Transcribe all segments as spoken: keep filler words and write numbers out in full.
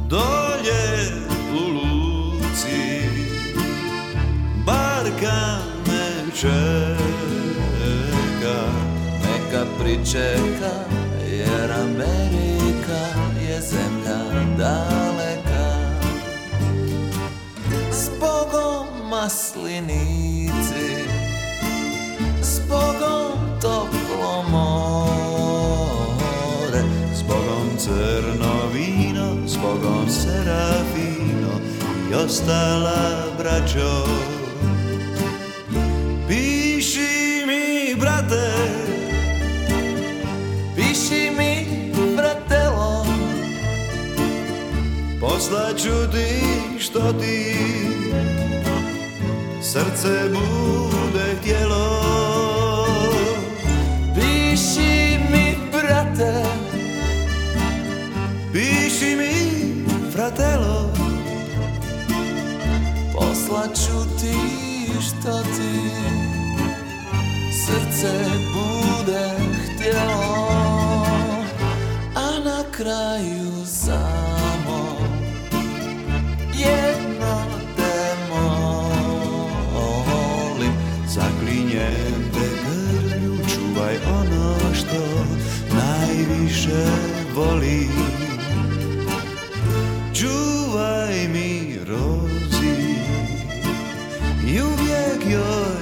dolje u luci, barka me čeka. Neka pričeka, jer Amerika je zemlja daleka. Zbogom maslinici, zbogom toplo more, zbogom crno vino, zbogom Serafino i ostala braćo. Piši mi, brate, piši mi, bratelo, poslaću ti što ti srce bude htjelo. Piši mi, brate, piši mi, fratelo, poslaću ti što ti srce bude htjelo. A na kraju samo jedno te molim, zaklinjem te grlju, čuvaj ono što najviše volim. Čuvaj mi Rozi i uvijek joj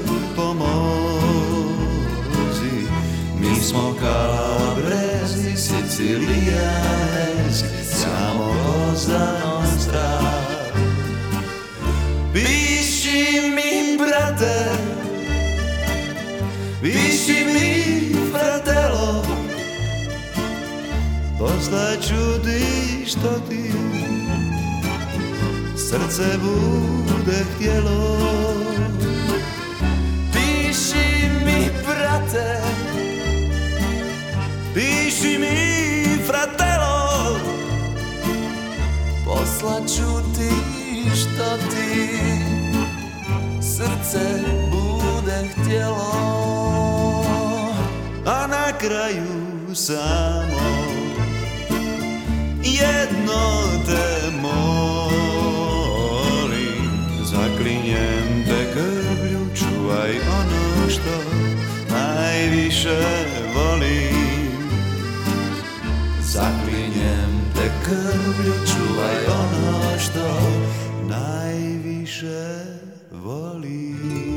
pomozi. Mi smo Kalabrezi, Sicilijanezi, samo Gvozda Nostra. Piši mi, brate, piši mi, fratelo, poslaću ti što ti srce bude htjelo. Piši mi, brate, piši mi, fratelo, poslaću ti što ti srce bude htjelo. A na kraju samo jedno te molim, zaklinjem te krvlju, čuvaj ono što najviše volim. Zaklinjem te krvlju, čuvaj ono što najviše volim.